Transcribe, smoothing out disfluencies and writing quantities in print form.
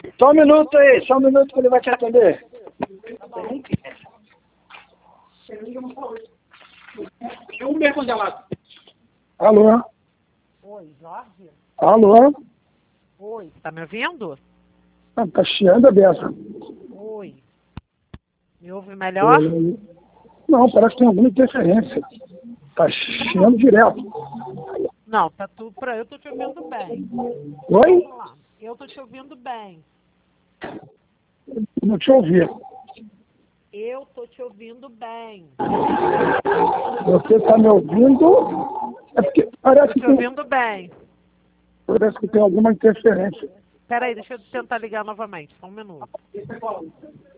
Só um minuto aí, só um minuto que ele vai te atender. Alô? Oi, Jorge? Alô? Oi, tá me ouvindo? Ah, tá chiando a beça. Oi. Me ouve melhor? Não, parece que tem alguma interferência. Tá chiando direto. Não, tá tudo pra eu tô te ouvindo bem. Oi? Vamos lá. Eu tô te ouvindo bem. Não te ouvi. Eu tô te ouvindo bem. Você tá me ouvindo? É porque Tô te ouvindo bem. parece que tem alguma interferência. Peraí, deixa eu tentar ligar novamente. Só um minuto.